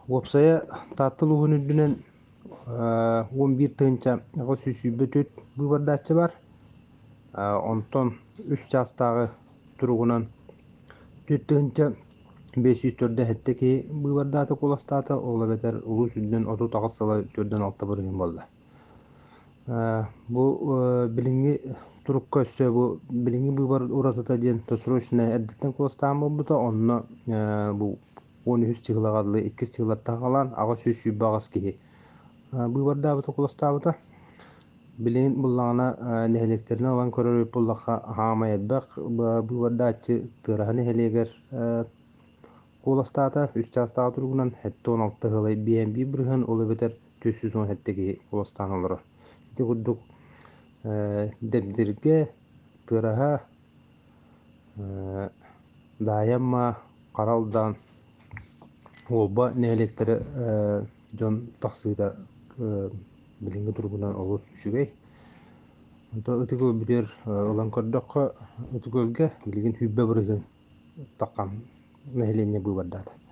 Вопсая таттыл уһунүдүнэн 11 тыынча оҕо сүсүүбөтүт быыбардааччы бар. Онтон 3 частагы туругунан түт тыынча 504 хетте ки быыбардаата куластаата ола бетер улуу сүддөн оту таҕысыла түрдөн алта бырыгын болла. Бу билинги турукка өссө бу билинги быыбар уратыта диэн досрочная эрдиттен куластаан болбута онно бу 13 чыгылагаллы 2 чыгылаттан калан аҕа сүсүүбагас киһи быыбардаабыта куластаабыта билин буллаҕына нэһилектерин алан көрөрүп буллахха хаамайарбак быыбардааччы тыараһа нэһилиэгэр куластаата 3 частаага туругунан хетте 16 хылай биэмби бырыһын ула бетер 410 хетте киһи куластаан олоро. Ити курдук дэбдирге тыараһа даайамма харалдаан уолба нэһилиэктери дьон тахсыыта билинги туругунан олус үчүгэй. Онто ытыгыл билер ылан көрдөххө ытыгылга билигин хүббэ бырыгын таккан нэһилиэҥҥэ быыбардаата.